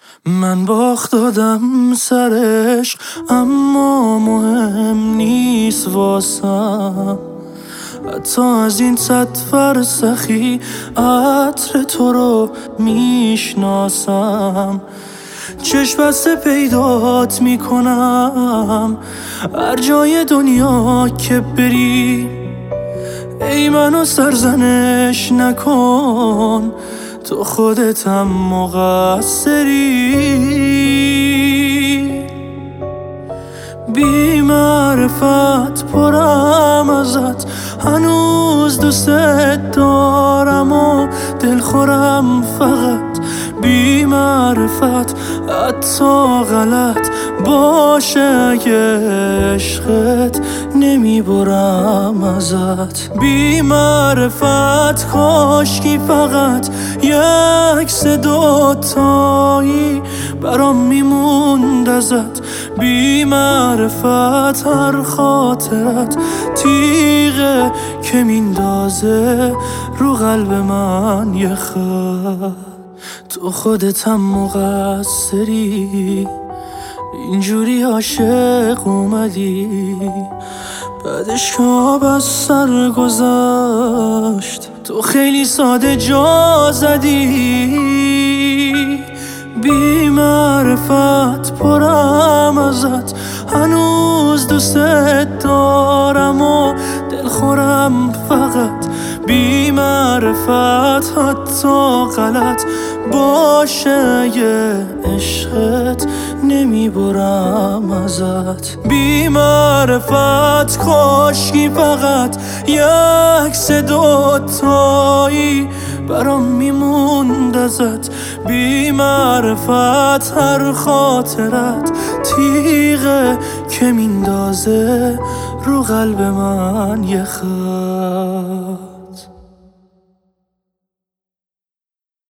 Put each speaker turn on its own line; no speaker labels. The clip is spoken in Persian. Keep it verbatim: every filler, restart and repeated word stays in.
من باخت دادم سرش، اما مهم نیست واسم. حتی از این صد فرسخی عطر تو رو میشناسم. چشم بسته پیدات میکنم هر جای دنیا که بری. ای منو سرزنش نکن، تو خودتم مقصری. بی معرفت پرم ازت، هنوز دوست دارم و دلخورم فقط. بی معرفت حتی غلط باشه اگه عشقت نمیبرم ازت. بی معرفت کاشکی فقط یک سه دوتایی برام میموند ازت. بی معرفت هر خاطرت تیغه که میندازه رو قلب من یه خط. تو خودتم مقصری، اینجوری عاشق اومدی بعدش که آب از سر گذشت. تو خیلی ساده جا زدی. بی معرفت پرم ازت، هنوز دوست دارم و دلخورم فقط. بی معرفت حتی غلط باشه اگه عشقت نمیبرم ازت. بی معرفت کاشکی فقط یک سه دوتایی برام میموند ازت. بی معرفت هر خاطرت تیغه که میندازه رو قلب من یه خط.